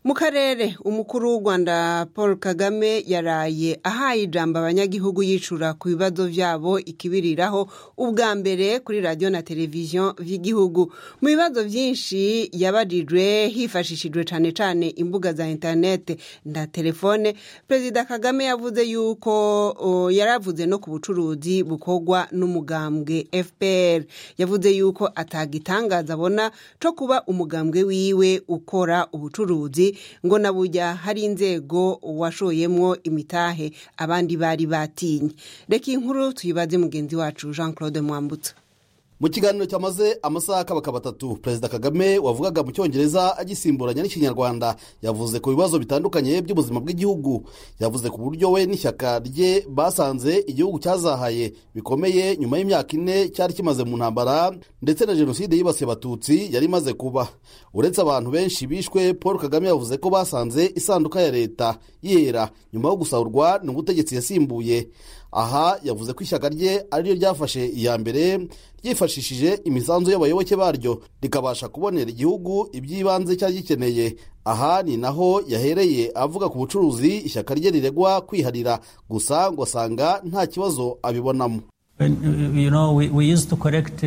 Mu karere umukuru w'u Rwanda Paul Kagame yaraye ahaye ijambo abanyagihugu yicura ku bibazo byabo ikibiriraho ubwa mbere kuri radio na televiziyo vy'igihugu. Mu bibazo byinshi yabajijwe hifashishijwe cane imbuga za internet na telefone, Perezida Kagame yavuze yuko yaravuze no ku bucuruzi bukorwa n'umugambwe FPR. Yavuze yuko atagitangaza abona co kuba umugambwe wiwe ukora ubucuruzi ngo naburya hari inzego washoyemwo imitahe abandi bari batinye. Reka inkuru tuyibaze mugenzi wacu Jean-Claude Mwambutsa. Mu kiganiro cyamaze amasaha akaba 3, Perezida Kagame wavugaga mu Cyongereza agisimburanya n'Ikinyarwanda yavuze ku bibazo bitandukanye by'ubuzima bw'igihugu. Yavuze ku buryo we n'ishyaka rye basanze igihugu cyazahaye bikomeye nyuma y'imyaka 4 cyari kimaze mu ntambara ndetse na jenoside yibasiye abatutsi yari imaze kuba. Uretse abantu benshi bishwe, Paul Kagame yavuze ko basanze isanduka ya leta yera nyuma yo gusahurwa n'ubutegetsi yasimbuye. Aha yavuze ko ishyaka rye ari ryo ryafashe iya mbere ryifashishije imisanzu y'abayoboke baryo rikabasha kubonera igihugu iby'ibanze cyari gikeneye. Aha ni naho yahereye avuga ku bucuruzi ishyaka rye riregwa kwiharira, gusa ngo asanga nta kibazo abibonamo. We used to correct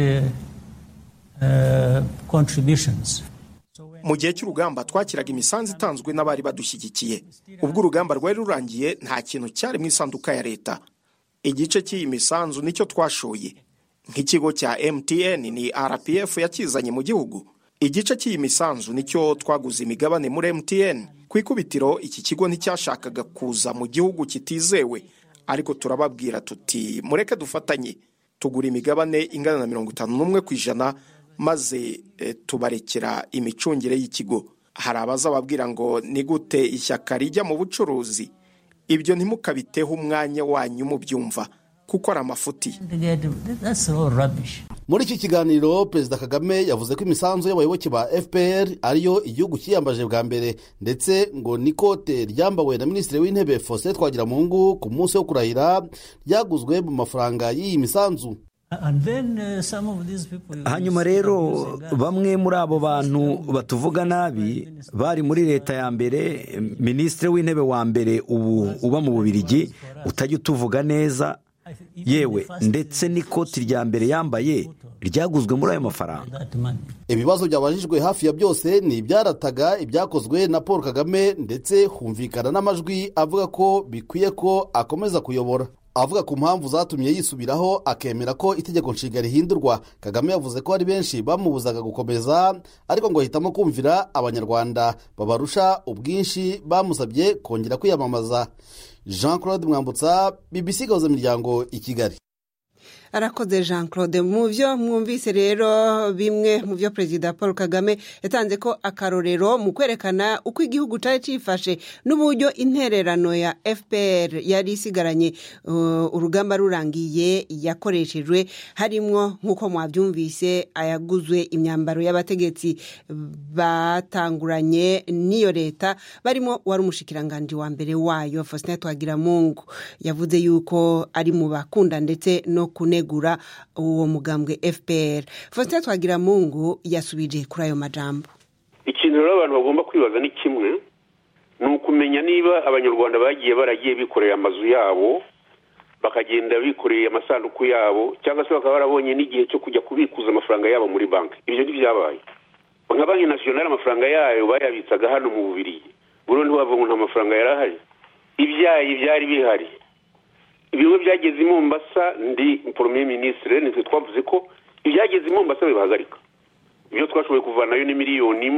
contributions. Mu gihe cy'urugamba twakiraga imisanzu itanzwe n'abari badushyigikiye. Ubwo urugamba rwari rurangiye nta kintu cyari mu isanduka ya leta. Igice cy'iyi misanzu nicyo twashoye. Nk'ikigo cya MTN ni RPF yakizanye mu gihugu. Igice cy'iyi misanzu nicyo twaguze imigabane muri MTN. Ku ikubitiro iki kigo nticyashakaga kuza mu gihugu kitizewe, ariko turababwira tuti mureke dufatanye tugura imigabane ingana na 51% maze tubarekera imicungire y'ikigo. Hari abazababwira ngo ni gute ishyaka rijya mu bucuruzi. Ibyo ntimukabiteho umwanya wanyu mu byumva kuko ari amafuti. Muri iki kiganiro Perezida Kagame yavuze ko imisanzu y'abayoboke ba FPR ariyo igihugu cyiyambaje bwa mbere, ndetse ngo nikote ryambawe na Minisitiri w'Intebe Faustin Twagiramungu ku munsi wo kurahira ryaguzwe mu mafaranga y'iyi misanzu. Hanyuma rero bamwe muri abo bantu batuvuga nabi bari muri leta ya mbere, Minisitiri w'Intebe wa mbere ubu uba mu Bubiligi utajya utuvuga neza, yewe ndetse n'ikoti rya mbere yambaye ryaguzwe muri ayo mafaranga. Ibibazo byabajijwe hafi ya byose ni ibyarataga ibyakozwe na Paul Kagame, ndetse humvikana n'amajwi avuga ko bikwiye ko akomeza kuyobora. Avuga ku mpamvu zatumye yisubiraho akemera ko itegeko nshinga rihindurwa. Kagame yavuze ko hari benshi bamubuzaga gukomeza, ariko ngo ahitamo kumvira abanyarwanda babarusha ubwinshi bamusabye kongera kwiyamamaza. Jean-Claude Mwambutsa, BBC Gahuza Miryango, i Kigali. Arakoze Jean-Claude. Mu byo mwumvise rero bimwe mu byo Perezida Paul Kagame yatanze ko akarorero mu kwerekana uko igihugu cyari cifashe n'uburyo intererano ya FPR yari isigaranye urugamba rurangiye yakoreshejwe, harimwo nk'uko mwabyumvise ayaguzwe imyambaro y'abategetsi batanguranye n'iyo leta, barimo wari umushikiranganje wa mbere wayo Faustin Twagiramungu. Yavuze yuko ari mu bakunda ndetse no kunegura uwo mugambwe FPR. Faustin Twagiramungu yasubije kuri ayo majambo. Ikintu rero abantu bagomba kwibaza ni kimwe, ni ukumenya niba abanyarwanda baragiye bikoreye amazu yabo, bakagenda bikoreye amasanduku yabo, cyangwa se bakaba barabonye n'igihe cyo kujya kubikuza amafaranga yabo muri banki. Ibyo ntibyabaye. Nka Banki Nationale amafaranga yayo bayabitsaga hano mu Bubiligi. Burundi bavuga ngo amafaranga yarahari. Ibyayi byari bihari. Ibiwe byageze i Mombasa, ndi Premier Ministre, nitwe twavuze ko ibyageze i Mombasa bibahagarika. Ibyo twashoboye kuvanayo ni miliyoni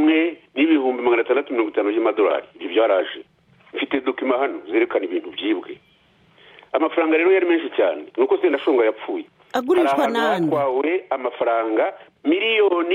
1,650 y'amadolari. Ibyo byaraje. Mfite document hano zerekana ibintu byibwe. Amafaranga rero yari menshi cyane. Nuko se ndashonga yapfuye. Agurishwa nande? Kwawe amafaranga miliyoni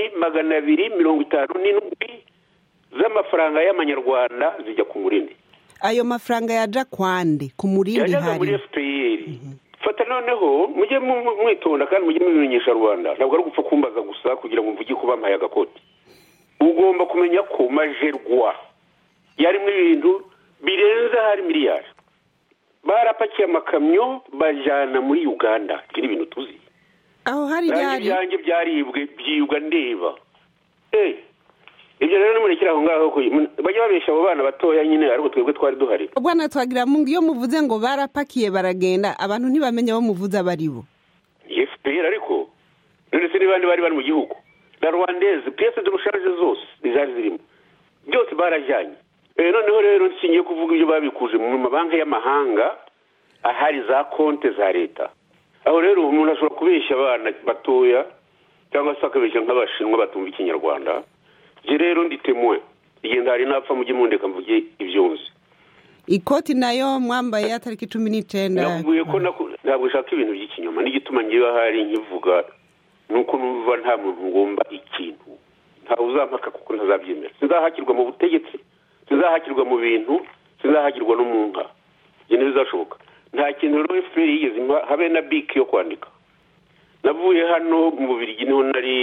257 z'amafaranga y'amanyarwanda zijya ku Murindi. Ayo mafaranga yaja kwande ku Murindi hari muri FPR. Fata noneho mujye mwitonda kandi mujye mubimenyesha Rwanda. Ntabwo ari gupfa kumbaza gusa kugira ngo mvuge ko bampaye agakoti. Ugomba kumenya ko majerwa yari mu ibintu birenze hari miliyari. Barapakiye amakamyo bajana muri Uganda. Kiri ibintu tuzi. Aho hari byanjye byaribwe byibwa ndeba. ibyo rero nimurekera aho ngaho bajya babeshya abo bana batoya nyine ariko twebwe twari duhari. Bwana Twagiramungu, iyo muvuze ngo barapakiye baragenda abantu ntibamenye abo muvuze abaribo. FPR ariko none se n'abandi bari mu gihugu na Rwandese pièce de recharge zose zari zirimo byose barajyanye. Noneho rero nsingiye kuvuga ibyo babikuje mu mabanki y'amahanga ahari za konte za leta. Aho rero umuntu ashobora kubeshya abana batoya cyangwa se akabeshya nk'abashinwa batumva ikinyarwanda. Je rero ndi témoin igenda hari napfa mujye mundeka mvuge ibyo nzi. Ikoti nayo mwambaye ya tariki 19 navuye ko ntabwo shaka ibintu by'ikinyoma n'igituma ngiye hari nkivuga nuko numva nta muntu ngomba ikintu nta uzampaka kuko ntazabyemera. Sinzahakirwa mu butegetsi, sinzahakirwa mu bintu, sinzahakirwa no mu nka. Je ntibizashoboka. Nta kintu rero FPR yigeze habe na biki yo kwandika. Navuye hano mu Bubiligi niho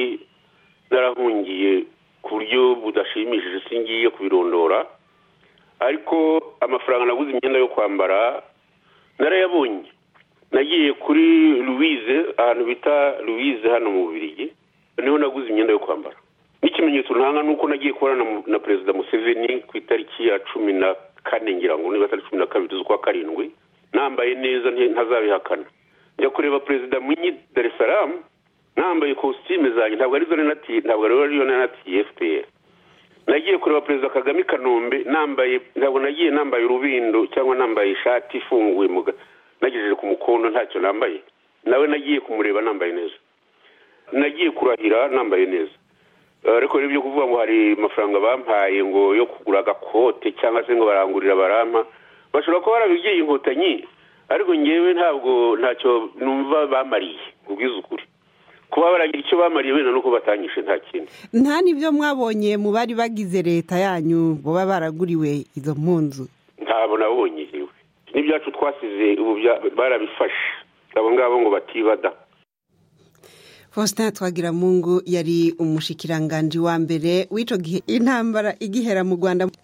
narahungiye ku buryo budashimishije singiye kubirondora, ariko amafaranga naguze imyenda yo kwambara narayabonye. Nagiye kuri Louise, ahantu bita Louise hano mu Bubiligi, niho naguze imyenda yo kwambara. N'ikimenyetso ntanga nuko nagiye kubana na Perezida Museveni ku itariki ya 14 ngira ngo niba 12 z'ukwa karindwi, nambaye neza ntazabihakana. Njya kureba Perezida Mwinyi Dar es Salaam nambaye costume zanjye, ntabwo ari zo ntabwo ariyo nanati FPR. Nagiye kureba Perezida Kagame Kanombe ntabwo nagiye nambaye urubindo cyangwa nambaye ishati ifunguye nagejeje ku mukondo ntacyo nambaye. Nawe nagiye kumureba nambaye neza. Nagiye kurahira nambaye neza. Ariko rero byo kuvuga ngo hari amafaranga bampaye ngo yo kugura agakote cyangwa se ngo barangurira barampa, bashobora kuba barabigiye inkotanyi, ariko ngewe ntabwo ntacyo numva bamariye ubwiza ukuri. Kuba baragira icyo bamariye wenda nuko batanyishe nta kindi. Nta nibyo mwabonye mu bari bagize leta yanyu boba baraguriwe izo mpunzu? Ntabwo nabonye yewe. N'ibyacu twasize ubu barabifashe. Abo ngabo ngo batibada. Faustin Twagiramungu yari umushikiranganje wa mbere w'ico gihe intambara igihera mu Rwanda.